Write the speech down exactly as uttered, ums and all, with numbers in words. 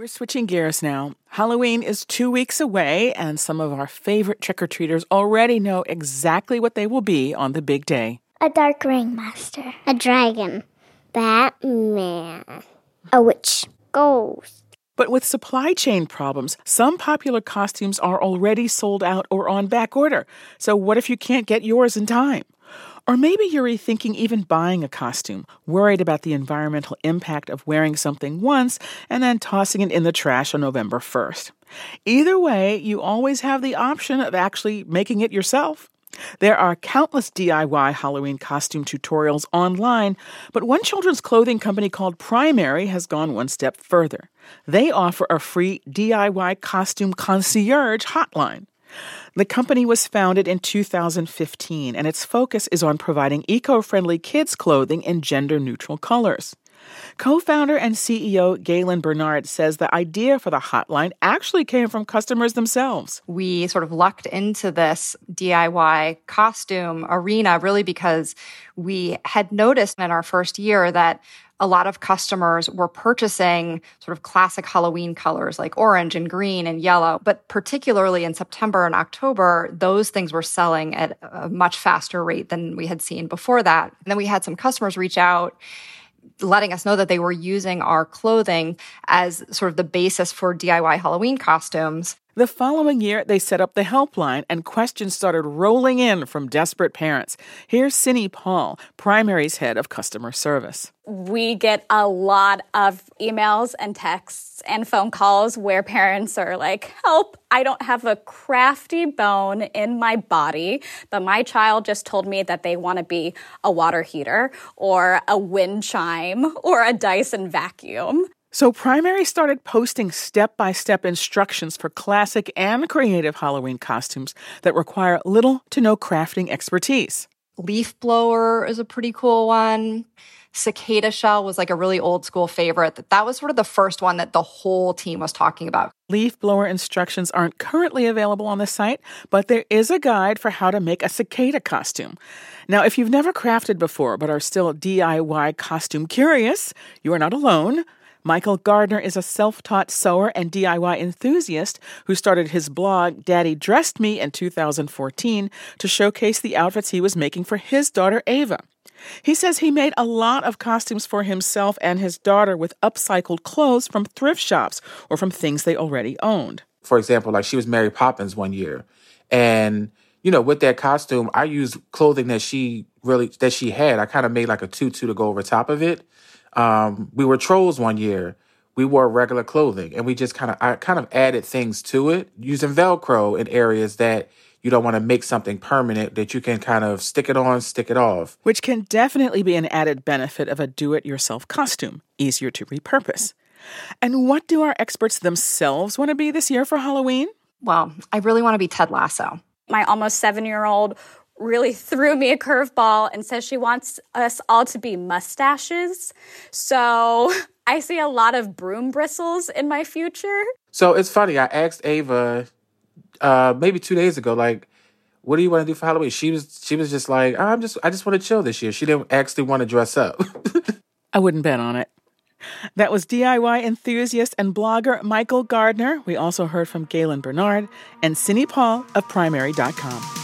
We're switching gears now. Halloween is two weeks away, and some of our favorite trick-or-treaters already know exactly what they will be on the big day. A dark ringmaster. A dragon. Batman. A witch. Ghost. But with supply chain problems, some popular costumes are already sold out or on back order. So what if you can't get yours in time? Or maybe you're rethinking even buying a costume, worried about the environmental impact of wearing something once and then tossing it in the trash on November first. Either way, you always have the option of actually making it yourself. There are countless D I Y Halloween costume tutorials online, but one children's clothing company called Primary has gone one step further. They offer a free D I Y costume concierge hotline. The company was founded in two thousand fifteen, and its focus is on providing eco-friendly kids' clothing in gender-neutral colors. Co-founder and C E O Galen Bernard says the idea for the hotline actually came from customers themselves. We sort of lucked into this D I Y costume arena really because we had noticed in our first year that a lot of customers were purchasing sort of classic Halloween colors like orange and green and yellow. But particularly in September and October, those things were selling at a much faster rate than we had seen before that. And then we had some customers reach out letting us know that they were using our clothing as sort of the basis for D I Y Halloween costumes. The following year, they set up the helpline, and questions started rolling in from desperate parents. Here's Cindy Paul, Primary's head of customer service. We get a lot of emails and texts and phone calls where parents are like, help, I don't have a crafty bone in my body, but my child just told me that they want to be a water heater or a wind chime or a Dyson vacuum. So Primary started posting step-by-step instructions for classic and creative Halloween costumes that require little to no crafting expertise. Leaf blower is a pretty cool one. Cicada shell was like a really old school favorite. That was sort of the first one that the whole team was talking about. Leaf blower instructions aren't currently available on the site, but there is a guide for how to make a cicada costume. Now, if you've never crafted before but are still D I Y costume curious, you are not alone. Michael Gardner is a self-taught sewer and D I Y enthusiast who started his blog, Daddy Dressed Me, in two thousand fourteen to showcase the outfits he was making for his daughter, Ava. He says he made a lot of costumes for himself and his daughter with upcycled clothes from thrift shops or from things they already owned. For example, like she was Mary Poppins one year. And, you know, with that costume, I used clothing that she really, that she had. I kind of made like a tutu to go over top of it. Um, we were trolls one year. We wore regular clothing, and we just kind of, I kind of added things to it using Velcro in areas that you don't want to make something permanent, that you can kind of stick it on, stick it off. Which can definitely be an added benefit of a do-it-yourself costume, easier to repurpose. And what do our experts themselves want to be this year for Halloween? Well, I really want to be Ted Lasso. My almost seven-year-old really threw me a curveball and says she wants us all to be mustaches. So I see a lot of broom bristles in my future. So it's funny. I asked Ava uh, maybe two days ago, like, what do you want to do for Halloween? She was she was just like, I'm just I just want to chill this year. She didn't actually want to dress up. I wouldn't bet on it. That was D I Y enthusiast and blogger Michael Gardner. We also heard from Galen Bernard and Cindy Paul of Primary dot com.